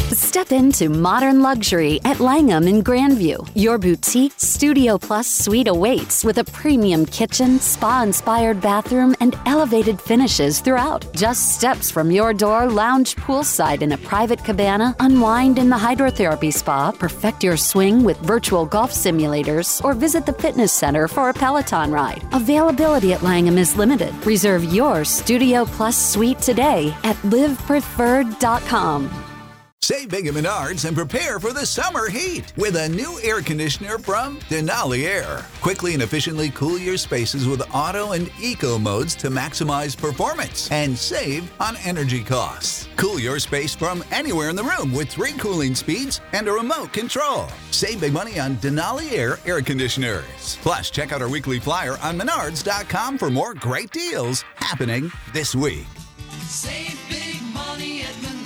Step into modern luxury at Langham in Grandview. Your boutique Studio Plus suite awaits with a premium kitchen, spa-inspired bathroom, and elevated finishes throughout. Just steps from your door, lounge poolside in a private cabana, unwind in the hydrotherapy spa, perfect your swing with virtual golf simulators, or visit the fitness center for a Peloton ride. Availability at Langham is limited. Reserve your Studio Plus suite today at livepreferred.com. Save big at Menards and prepare for the summer heat with a new air conditioner from Denali Air. Quickly and efficiently cool your spaces with auto and eco modes to maximize performance and save on energy costs. Cool your space from anywhere in the room with 3 cooling speeds and a remote control. Save big money on Denali air conditioners. Plus, check out our weekly flyer on Menards.com for more great deals happening this week. Save big money at Menards.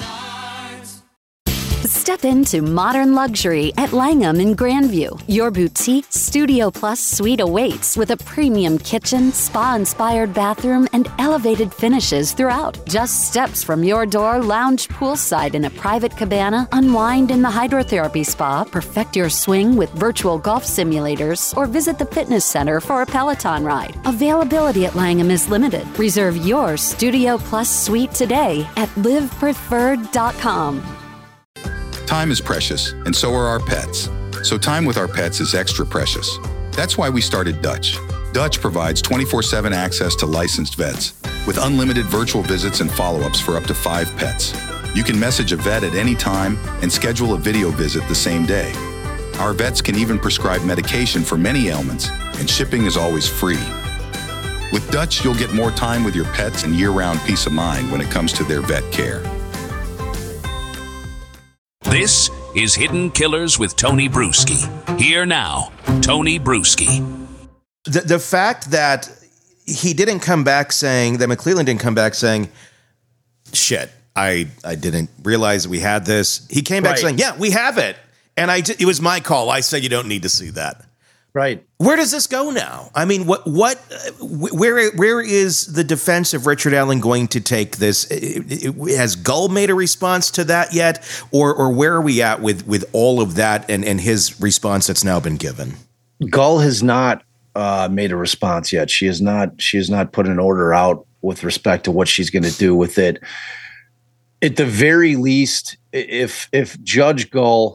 Step into modern luxury at Langham in Grandview. Your boutique Studio Plus suite awaits with a premium kitchen, spa-inspired bathroom, and elevated finishes throughout. Just steps from your door, lounge poolside in a private cabana, unwind in the hydrotherapy spa, perfect your swing with virtual golf simulators, or visit the fitness center for a Peloton ride. Availability at Langham is limited. Reserve your Studio Plus suite today at livepreferred.com. Time is precious, and so are our pets. So time with our pets is extra precious. That's why we started Dutch. Dutch provides 24/7 access to licensed vets with unlimited virtual visits and follow-ups for up to 5 pets. You can message a vet at any time and schedule a video visit the same day. Our vets can even prescribe medication for many ailments, and shipping is always free. With Dutch, you'll get more time with your pets and year-round peace of mind when it comes to their vet care. This is Hidden Killers with Tony Bruschi. Here now, Tony Bruschi. The fact that he didn't come back saying, that McClelland didn't come back saying, shit, I didn't realize we had this. He came back saying, yeah, we have it. And it was my call. I said, you don't need to see that. Right. Where does this go now? I mean, where is the defense of Richard Allen going to take this? Has Gull made a response to that yet? Or where are we at with all of that and his response that's now been given? Gull has not made a response yet. She has not put an order out with respect to what she's going to do with it. At the very least, if Judge Gull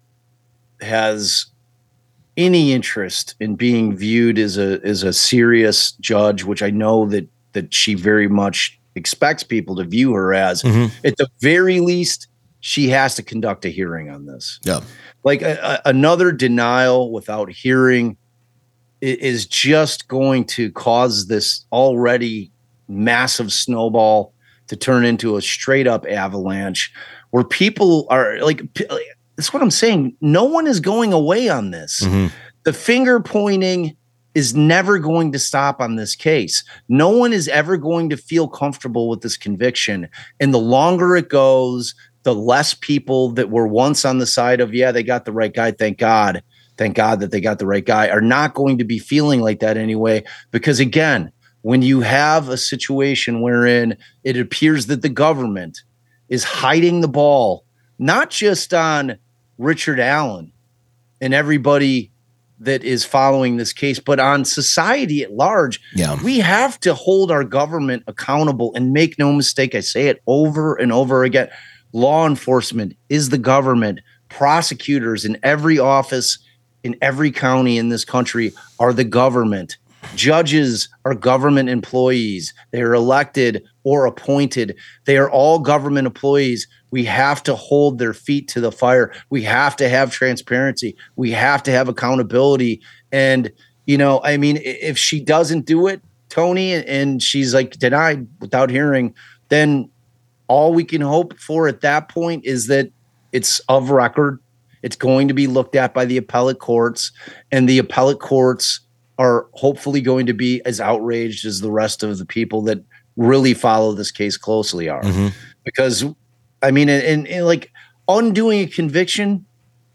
has any interest in being viewed as a serious judge, which I know that she very much expects people to view her as, at the very least, she has to conduct a hearing on this. Yeah. Like another denial without hearing is just going to cause this already massive snowball to turn into a straight up avalanche where people are like, that's what I'm saying. No one is going away on this. The finger pointing is never going to stop on this case. No one is ever going to feel comfortable with this conviction. And the longer it goes, the less people that were once on the side of, yeah, they got the right guy. Thank God that they got the right guy, are not going to be feeling like that anyway. Because again, when you have a situation wherein it appears that the government is hiding the ball, not just on Richard Allen and everybody that is following this case, but on society at large, we have to hold our government accountable. And make no mistake, I say it over and over again, law enforcement is the government. Prosecutors in every office, in every county in this country are the government. Judges are government employees. They are elected or appointed. They are all government employees. We have to hold their feet to the fire. We have to have transparency. We have to have accountability. And, I mean, if she doesn't do it, Tony, and she's like denied without hearing, then all we can hope for at that point is that it's of record. It's going to be looked at by the appellate courts, and the appellate courts are hopefully going to be as outraged as the rest of the people that really follow this case closely are. Because, I mean, and like undoing a conviction,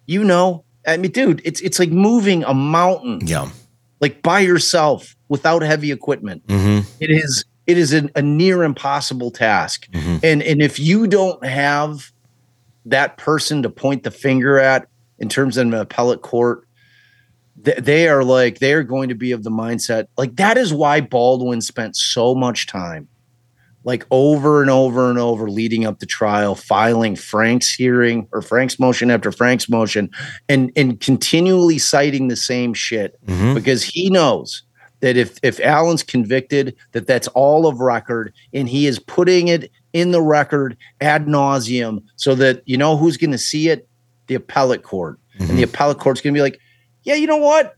I mean, dude, it's like moving a mountain, like by yourself without heavy equipment. It is a near impossible task. And if you don't have that person to point the finger at in terms of an appellate court, they are going to be of the mindset. Like, that is why Baldwin spent so much time, like over and over and over leading up to trial, filing Frank's hearing or Frank's motion after Frank's motion and continually citing the same shit because he knows that if Allen's convicted, that's all of record, and he is putting it in the record ad nauseum so that you know who's going to see it? The appellate court. And the appellate court's going to be like, yeah, you know what?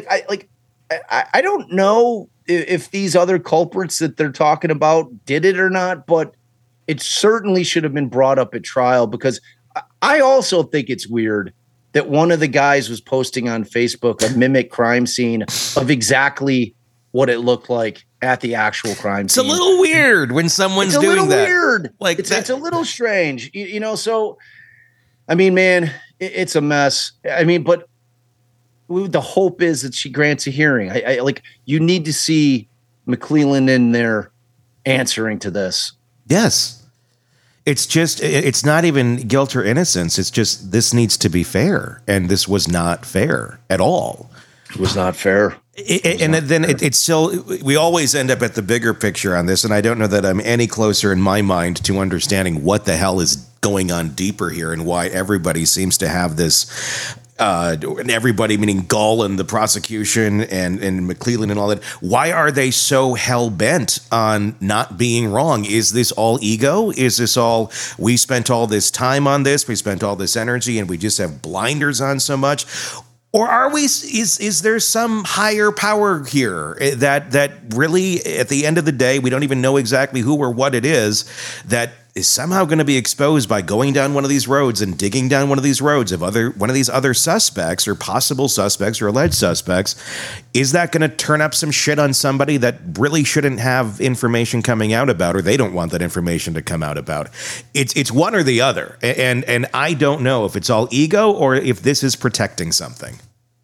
I don't know if these other culprits that they're talking about did it or not, but it certainly should have been brought up at trial, because I also think it's weird that one of the guys was posting on Facebook a mimic crime scene of exactly what it looked like at the actual crime scene. It's a little weird when someone's doing that. Weird. Like, it's a little strange, you know. So, I mean, man, it's a mess. I mean, but the hope is that she grants a hearing. I like, you need to see McClelland in there answering to this. Yes. It's just, it's not even guilt or innocence. It's just, this needs to be fair. And this was not fair at all. It was not fair. It's still, we always end up at the bigger picture on this. And I don't know that I'm any closer in my mind to understanding what the hell is going on deeper here and why everybody seems to have this, and everybody, meaning Gull and the prosecution and McClelland and all that. Why are they so hell bent on not being wrong? Is this all ego? Is this all, we spent all this time on this, we spent all this energy, and we just have blinders on so much? Or are we? Is there some higher power here that really, at the end of the day, we don't even know exactly who or what it is that is somehow going to be exposed by going down one of these roads and digging down one of these roads of one of these other suspects or possible suspects or alleged suspects? Is that going to turn up some shit on somebody that really shouldn't have information coming out about, or they don't want that information to come out about? It's one or the other, and I don't know if it's all ego or if this is protecting something.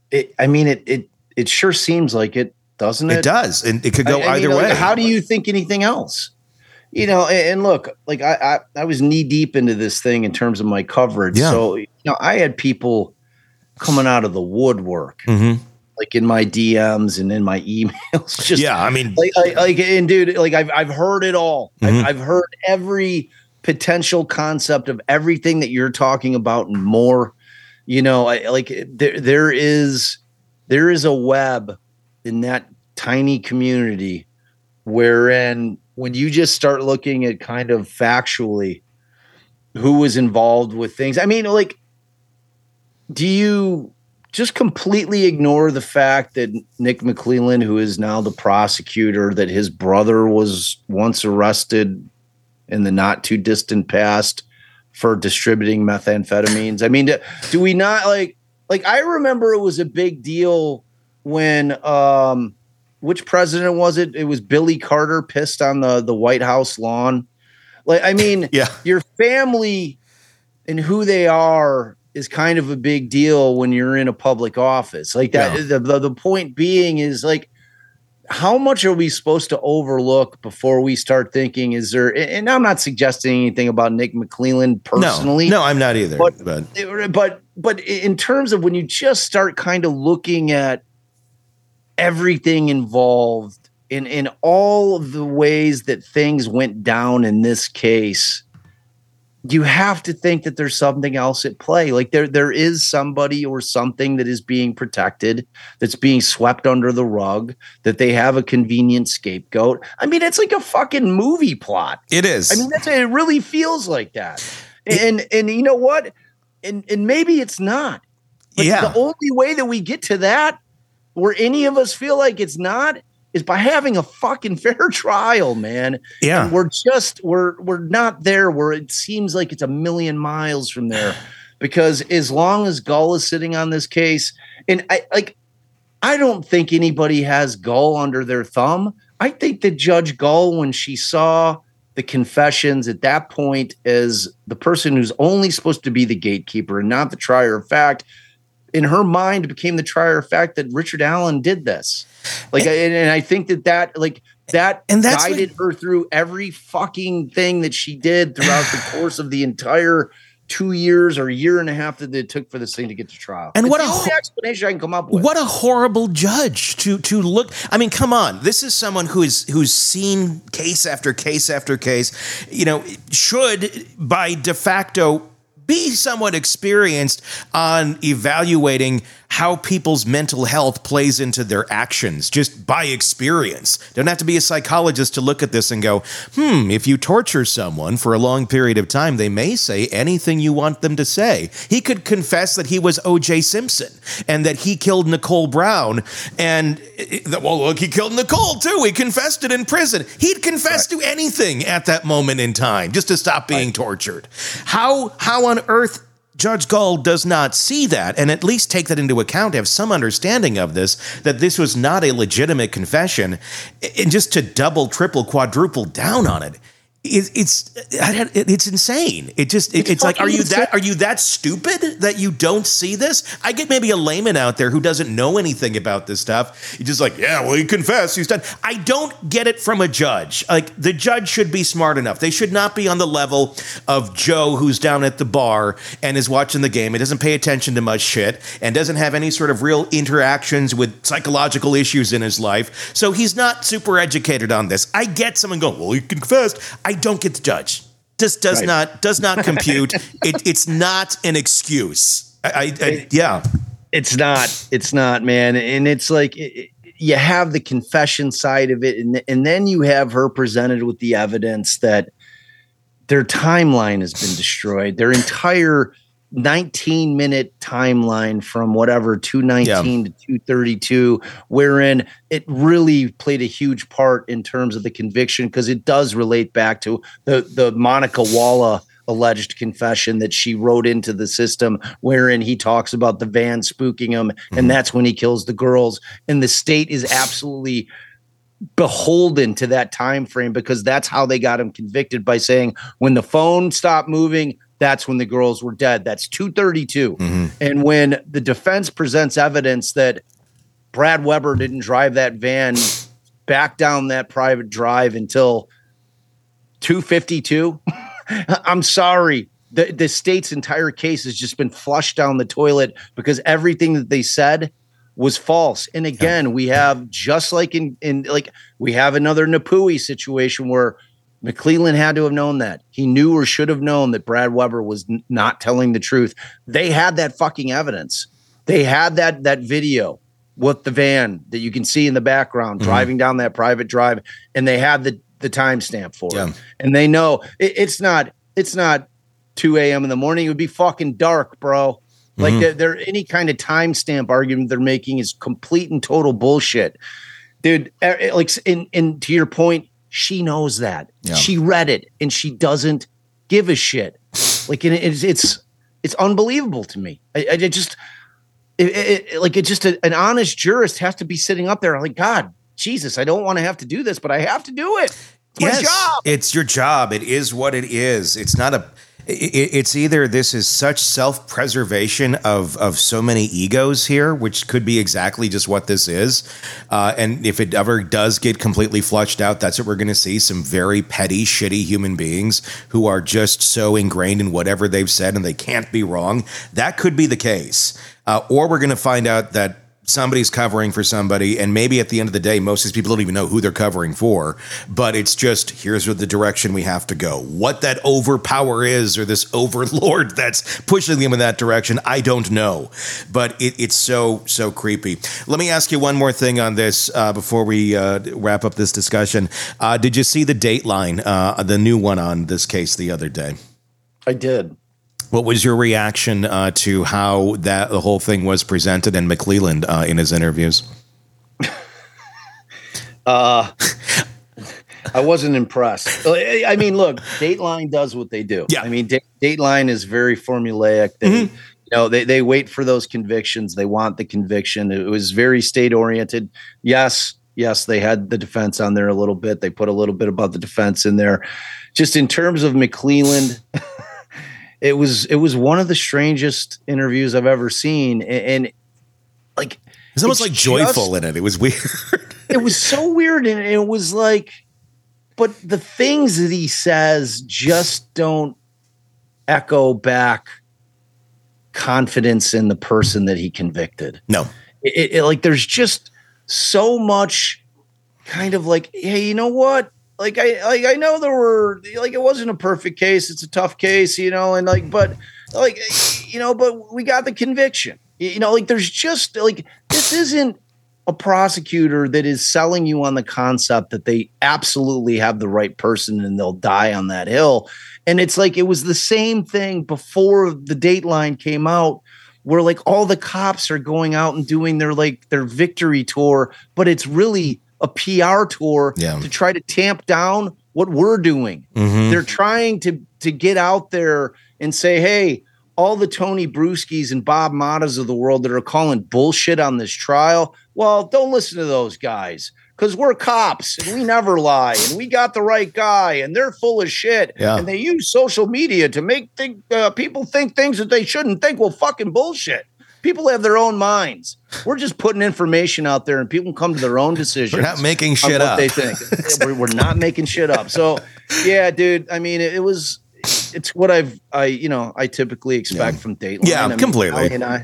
It sure seems like it, doesn't it? It does, and it could go either way. How do you think anything else? You know, and look, like I was knee deep into this thing in terms of my coverage. Yeah. So, you know, I had people coming out of the woodwork, like in my DMs and in my emails. Just, yeah, I mean, and dude, like I've heard it all. I've heard every potential concept of everything that you're talking about and more. You know, there is a web in that tiny community wherein, when you just start looking at kind of factually who was involved with things, I mean, like, do you just completely ignore the fact that Nick McClelland, who is now the prosecutor, that his brother was once arrested in the not too distant past for distributing methamphetamines? I mean, do we not like I remember it was a big deal when, which president was it? It was Billy Carter pissed on the White House lawn. Like, I mean, yeah. Your family and who they are is kind of a big deal when you're in a public office like that. Yeah. The point being is, like, how much are we supposed to overlook before we start thinking, is there, and I'm not suggesting anything about Nick McClelland personally. No, I'm not either. But in terms of when you just start kind of looking at everything involved in all of the ways that things went down in this case, you have to think that there's something else at play. Like there is somebody or something that is being protected, that's being swept under the rug, that they have a convenient scapegoat. I mean, it's like a fucking movie plot. It is. I mean, it really feels like that. And you know what? And maybe it's not. But the only way that we get to that, where any of us feel like it's not, is by having a fucking fair trial, man. Yeah. And we're not there, where it seems like it's a million miles from there, because as long as Gull is sitting on this case, and I don't think anybody has Gull under their thumb. I think that Judge Gull, when she saw the confessions at that point as the person who's only supposed to be the gatekeeper and not the trier of fact, in her mind became the trier of fact that Richard Allen did this. Like, and I think that guided her through every fucking thing that she did throughout the course of the entire 2 years or a year and a half that it took for this thing to get to trial. And it's what the a only explanation I can come up with. What a horrible judge to look. I mean, come on. This is someone who's seen case after case after case. Should by de facto be somewhat experienced on evaluating how people's mental health plays into their actions, just by experience. Don't have to be a psychologist to look at this and go, if you torture someone for a long period of time, they may say anything you want them to say. He could confess that he was O.J. Simpson and that he killed Nicole Brown. And, well, look, he killed Nicole, too. He confessed it in prison. He'd confess to anything at that moment in time just to stop being tortured. How on earth Judge Gull does not see that and at least take that into account, have some understanding of this, that this was not a legitimate confession, and just to double, triple, quadruple down on it. It's insane. It's like, are you that stupid that you don't see this? I get maybe a layman out there who doesn't know anything about this stuff. He's just like, yeah, well, he confessed, he's done. I don't get it from a judge. Like, the judge should be smart enough. They should not be on the level of Joe, who's down at the bar and is watching the game and doesn't pay attention to much shit and doesn't have any sort of real interactions with psychological issues in his life. So he's not super educated on this. I get someone going, well, he confessed. I don't get the judge. Just does not compute. It's not an excuse. Yeah. It's not, man. And it's like, you have the confession side of it. And then you have her presented with the evidence that their timeline has been destroyed. Their entire 19-minute timeline from whatever 219 to 232, wherein it really played a huge part in terms of the conviction, because it does relate back to the Monica Walla alleged confession that she wrote into the system, wherein he talks about the van spooking him, and that's when he kills the girls. And the state is absolutely beholden to that time frame, because that's how they got him convicted, by saying when the phone stopped moving, that's when the girls were dead. That's 232. And when the defense presents evidence that Brad Weber didn't drive that van back down that private drive until 252, I'm sorry. The state's entire case has just been flushed down the toilet, because everything that they said was false. And again, we have, just like we have another Napui situation where McClelland had to have known that. He knew or should have known that Brad Weber was not telling the truth. They had that fucking evidence. They had that video with the van that you can see in the background driving down that private drive, and they had the timestamp for it. And they know it's not 2 a.m. in the morning. It would be fucking dark, bro. Like, they're any kind of timestamp argument they're making is complete and total bullshit, dude. Like, and to your point, she knows that. She read it and she doesn't give a shit. Like, and it's unbelievable to me. An honest jurist has to be sitting up there like, God, Jesus, I don't want to have to do this, but I have to do it. It's my job. It's your job. It is what it is. It's not it's either this is such self-preservation of so many egos here, which could be exactly just what this is. And if it ever does get completely flushed out, that's what we're going to see. Some very petty, shitty human beings who are just so ingrained in whatever they've said and they can't be wrong. That could be the case. Or we're going to find out that somebody's covering for somebody, and maybe at the end of the day, most of these people don't even know who they're covering for, but it's just, here's the direction we have to go. What that overpower is, or this overlord that's pushing them in that direction, I don't know, but it's so creepy. Let me ask you one more thing on this before we wrap up this discussion. Did you see the Dateline, the new one on this case the other day? I did. What was your reaction to how the whole thing was presented and McClelland in his interviews? I wasn't impressed. I mean, look, Dateline does what they do. Yeah. I mean, Dateline is very formulaic. They wait for those convictions. They want the conviction. It was very state oriented. Yes, they had the defense on there a little bit. They put a little bit about the defense in there. Just in terms of McClelland, It was one of the strangest interviews I've ever seen, and like it's almost like joyful in it. It was weird. It was so weird, and it was like, but the things that he says just don't echo back confidence in the person that he convicted. No. It like there's just so much kind of like, hey, you know what? Like I know there were like it wasn't a perfect case. It's a tough case, you know, and like, but like, you know, but we got the conviction. You know, like there's just like this isn't a prosecutor that is selling you on the concept that they absolutely have the right person and they'll die on that hill. And it's like it was the same thing before the Dateline came out, where like all the cops are going out and doing their victory tour, but it's really a PR tour to try to tamp down what we're doing. Mm-hmm. They're trying to get out there and say, hey, all the Tony Bruskis and Bob Matas of the world that are calling bullshit on this trial, well, don't listen to those guys because we're cops and we never lie and we got the right guy and they're full of shit and they use social media to make people think things that they shouldn't think. Well, fucking bullshit. People have their own minds. We're just putting information out there and people come to their own decisions. We're not making shit up. They think. We're not making shit up. So, yeah, dude, I mean, it's what I typically expect from Dateline. Yeah, I mean, completely.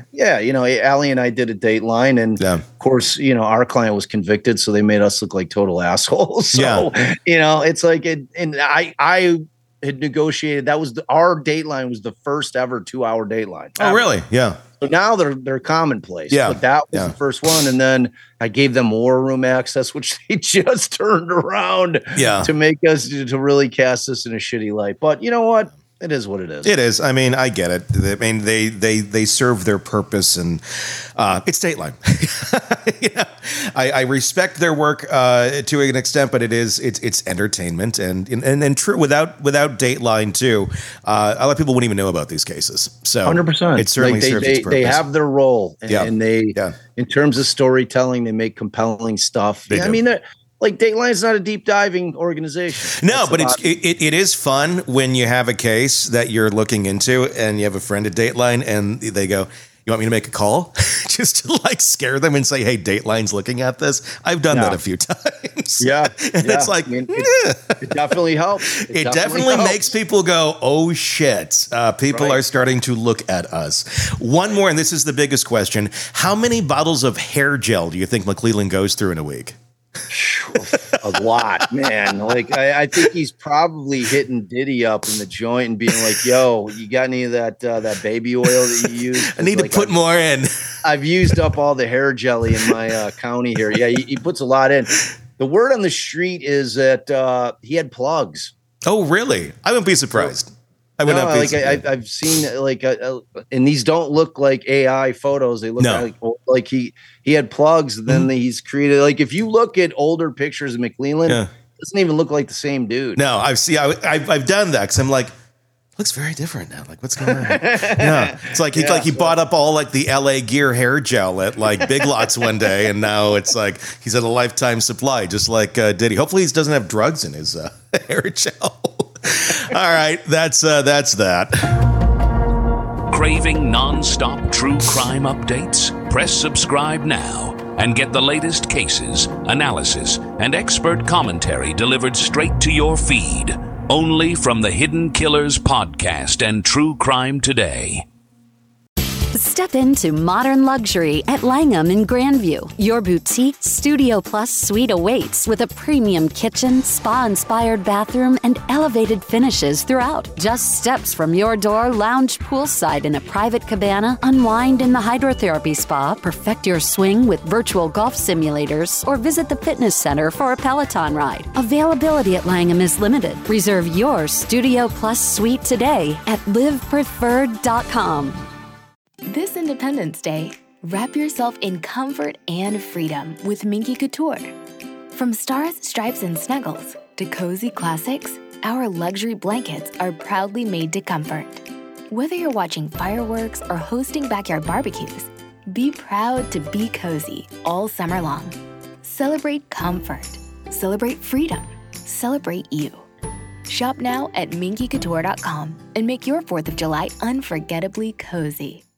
Allie and I did a Dateline, and of course, you know, our client was convicted, so they made us look like total assholes. So, you know, it's like, and I had negotiated. Our Dateline was the first ever 2-hour Dateline. Oh, really? Yeah. So now they're commonplace. Yeah. But that was the first one. And then I gave them war room access, which they just turned around to make us to really cast us in a shitty light. But you know what? It is what it is. It is. I mean, I get it. I mean, they serve their purpose, and it's Dateline. You know, I respect their work to an extent, but it's entertainment, and true. Without Dateline too, a lot of people wouldn't even know about these cases. So 100%. It certainly serves its purpose. They have their role, and they in terms of storytelling, they make compelling stuff. I mean, like Dateline is not a deep diving organization. No, but it is fun when you have a case that you're looking into and you have a friend at Dateline and they go, you want me to make a call? Just to like scare them and say, hey, Dateline's looking at this. I've done that a few times. Yeah. And it's like, it definitely helps. It definitely makes people go, oh shit. People are starting to look at us. One more, and this is the biggest question. How many bottles of hair gel do you think McClellan goes through in a week? A lot, man. Like I think he's probably hitting Diddy up in the joint and being like, "Yo, you got any of that baby oil that you use? I need to put more in. I've used up all the hair jelly in my county here." Yeah, he puts a lot in. The word on the street is that he had plugs. Oh, really? I wouldn't be surprised. I've seen and these don't look like AI photos. They look like he had plugs. And then he's created, like, if you look at older pictures of McClellan, it doesn't even look like the same dude. No, I've done that because I'm like, looks very different now. Like, what's going on? It's like he bought up all like the LA Gear hair gel at like Big Lots one day, and now it's like he's at a lifetime supply, just like Diddy. Hopefully, he doesn't have drugs in his hair gel. All right, that's that. Craving non-stop true crime updates? Press subscribe now and get the latest cases, analysis, and expert commentary delivered straight to your feed. Only from the Hidden Killers podcast and True Crime Today. Step into modern luxury at Langham in Grandview. Your boutique Studio Plus suite awaits with a premium kitchen, spa-inspired bathroom, and elevated finishes throughout. Just steps from your door, lounge poolside in a private cabana, unwind in the hydrotherapy spa, perfect your swing with virtual golf simulators, or visit the fitness center for a Peloton ride. Availability at Langham is limited. Reserve your Studio Plus suite today at livepreferred.com. This Independence Day, wrap yourself in comfort and freedom with Minky Couture. From stars, stripes, and snuggles to cozy classics, our luxury blankets are proudly made to comfort. Whether you're watching fireworks or hosting backyard barbecues, be proud to be cozy all summer long. Celebrate comfort. Celebrate freedom. Celebrate you. Shop now at minkycouture.com and make your 4th of July unforgettably cozy.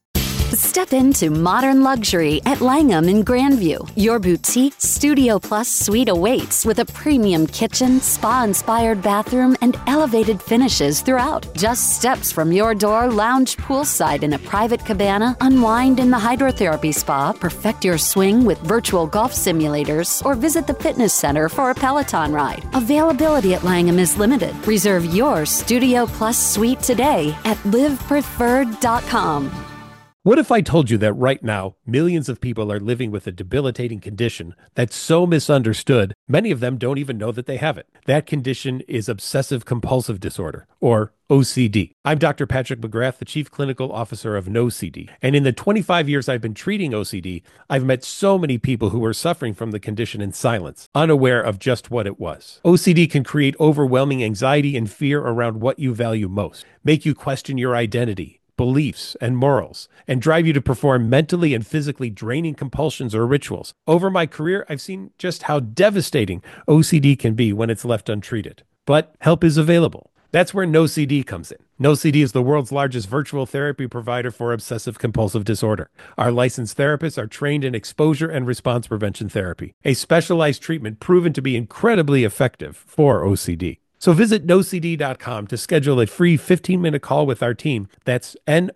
Step into modern luxury at Langham in Grandview. Your boutique Studio Plus suite awaits with a premium kitchen, spa-inspired bathroom, and elevated finishes throughout. Just steps from your door, lounge poolside in a private cabana, unwind in the hydrotherapy spa, perfect your swing with virtual golf simulators, or visit the fitness center for a Peloton ride. Availability at Langham is limited. Reserve your Studio Plus suite today at livepreferred.com. What if I told you that right now, millions of people are living with a debilitating condition that's so misunderstood, many of them don't even know that they have it? That condition is obsessive compulsive disorder, or OCD. I'm Dr. Patrick McGrath, the Chief Clinical Officer of NoCD. And in the 25 years I've been treating OCD, I've met so many people who are suffering from the condition in silence, unaware of just what it was. OCD can create overwhelming anxiety and fear around what you value most, make you question your identity, beliefs, and morals, and drive you to perform mentally and physically draining compulsions or rituals. Over my career, I've seen just how devastating OCD can be when it's left untreated. But help is available. That's where NoCD comes in. NoCD is the world's largest virtual therapy provider for obsessive compulsive disorder. Our licensed therapists are trained in exposure and response prevention therapy, a specialized treatment proven to be incredibly effective for OCD. So visit nocd.com to schedule a free 15-minute call with our team. That's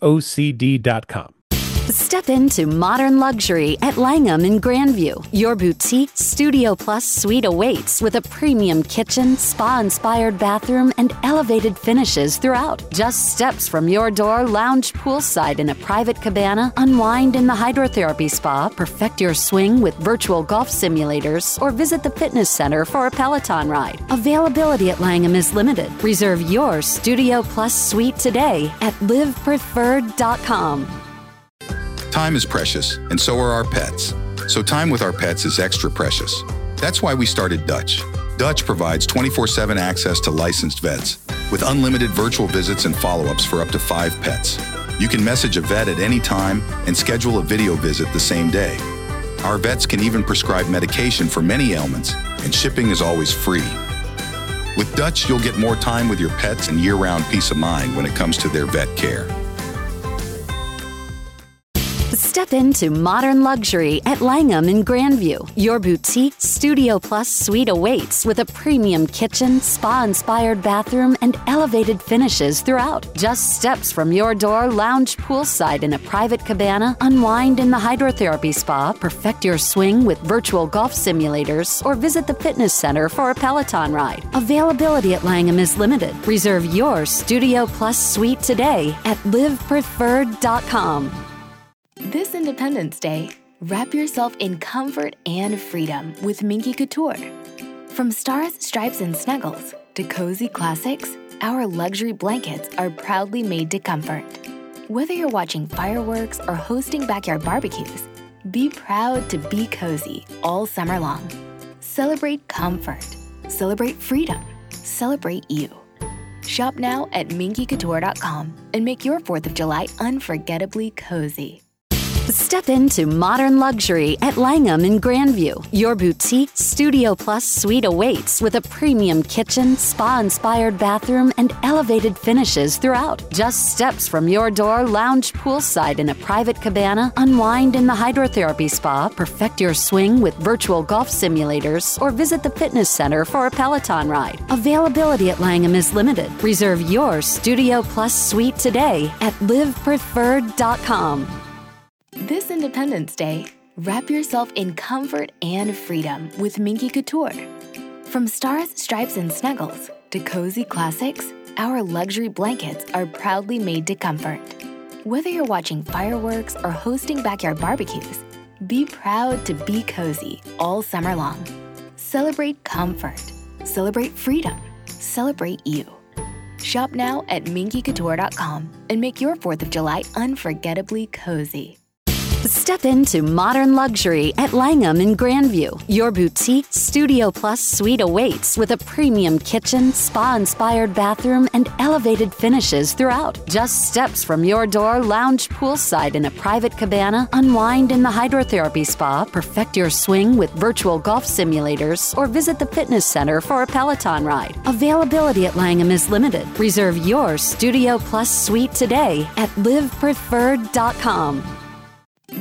nocd.com. Step into modern luxury at Langham in Grandview. Your boutique Studio Plus suite awaits with a premium kitchen, spa-inspired bathroom, and elevated finishes throughout. Just steps from your door, lounge poolside in a private cabana, unwind in the hydrotherapy spa, perfect your swing with virtual golf simulators, or visit the fitness center for a Peloton ride. Availability at Langham is limited. Reserve your Studio Plus suite today at livepreferred.com. Time is precious, and so are our pets. So time with our pets is extra precious. That's why we started Dutch. Dutch provides 24/7 access to licensed vets, with unlimited virtual visits and follow-ups for up to 5 pets. You can message a vet at any time and schedule a video visit the same day. Our vets can even prescribe medication for many ailments, and shipping is always free. With Dutch, you'll get more time with your pets and year-round peace of mind when it comes to their vet care. Step into modern luxury at Langham in Grandview. Your boutique Studio Plus suite awaits with a premium kitchen, spa-inspired bathroom, and elevated finishes throughout. Just steps from your door, lounge poolside in a private cabana, unwind in the hydrotherapy spa, perfect your swing with virtual golf simulators, or visit the fitness center for a Peloton ride. Availability at Langham is limited. Reserve your Studio Plus suite today at livepreferred.com. This Independence Day, wrap yourself in comfort and freedom with Minky Couture. From stars, stripes, and snuggles to cozy classics, our luxury blankets are proudly made to comfort. Whether you're watching fireworks or hosting backyard barbecues, be proud to be cozy all summer long. Celebrate comfort. Celebrate freedom. Celebrate you. Shop now at minkycouture.com and make your 4th of July unforgettably cozy. Step into modern luxury at Langham in Grandview. Your boutique Studio Plus suite awaits with a premium kitchen, spa-inspired bathroom, and elevated finishes throughout. Just steps from your door, lounge poolside in a private cabana, unwind in the hydrotherapy spa, perfect your swing with virtual golf simulators, or visit the fitness center for a Peloton ride. Availability at Langham is limited. Reserve your Studio Plus suite today at livepreferred.com. This Independence Day, wrap yourself in comfort and freedom with Minky Couture. From stars, stripes, and snuggles to cozy classics, our luxury blankets are proudly made to comfort. Whether you're watching fireworks or hosting backyard barbecues, be proud to be cozy all summer long. Celebrate comfort. Celebrate freedom. Celebrate you. Shop now at minkycouture.com and make your 4th of July unforgettably cozy. Step into modern luxury at Langham in Grandview. Your boutique Studio Plus suite awaits with a premium kitchen, spa-inspired bathroom, and elevated finishes throughout. Just steps from your door, lounge poolside in a private cabana, unwind in the hydrotherapy spa, perfect your swing with virtual golf simulators, or visit the fitness center for a Peloton ride. Availability at Langham is limited. Reserve your Studio Plus suite today at livepreferred.com.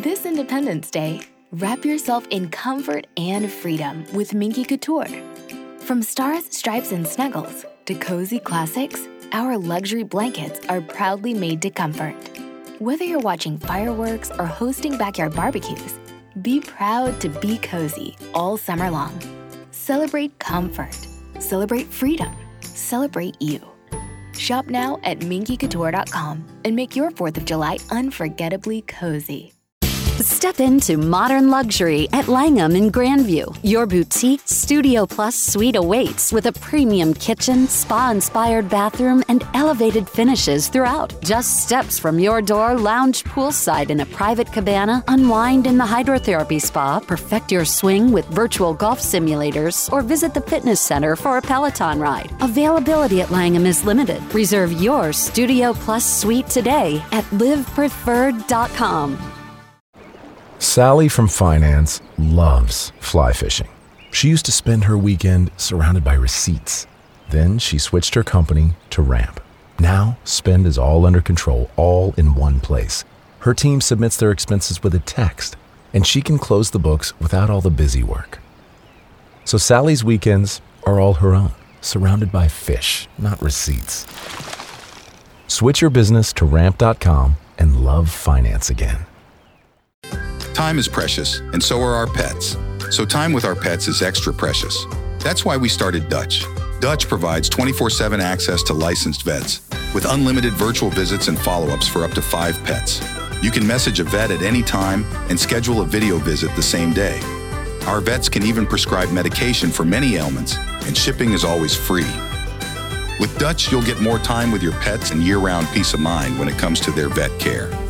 This Independence Day, wrap yourself in comfort and freedom with Minky Couture. From stars, stripes, and snuggles to cozy classics, our luxury blankets are proudly made to comfort. Whether you're watching fireworks or hosting backyard barbecues, be proud to be cozy all summer long. Celebrate comfort. Celebrate freedom. Celebrate you. Shop now at minkycouture.com and make your 4th of July unforgettably cozy. Step into modern luxury at Langham in Grandview. Your boutique Studio Plus suite awaits with a premium kitchen, spa-inspired bathroom, and elevated finishes throughout. Just steps from your door, lounge poolside in a private cabana, unwind in the hydrotherapy spa, perfect your swing with virtual golf simulators, or visit the fitness center for a Peloton ride. Availability at Langham is limited. Reserve your Studio Plus suite today at livepreferred.com. Sally from finance loves fly fishing. She used to spend her weekend surrounded by receipts. Then she switched her company to Ramp. Now, spend is all under control, all in one place. Her team submits their expenses with a text, and she can close the books without all the busy work. So Sally's weekends are all her own, surrounded by fish, not receipts. Switch your business to Ramp.com and love finance again. Time is precious, and so are our pets. So time with our pets is extra precious. That's why we started Dutch. Dutch provides 24/7 access to licensed vets with unlimited virtual visits and follow-ups for up to 5 pets. You can message a vet at any time and schedule a video visit the same day. Our vets can even prescribe medication for many ailments, and shipping is always free. With Dutch, you'll get more time with your pets and year-round peace of mind when it comes to their vet care.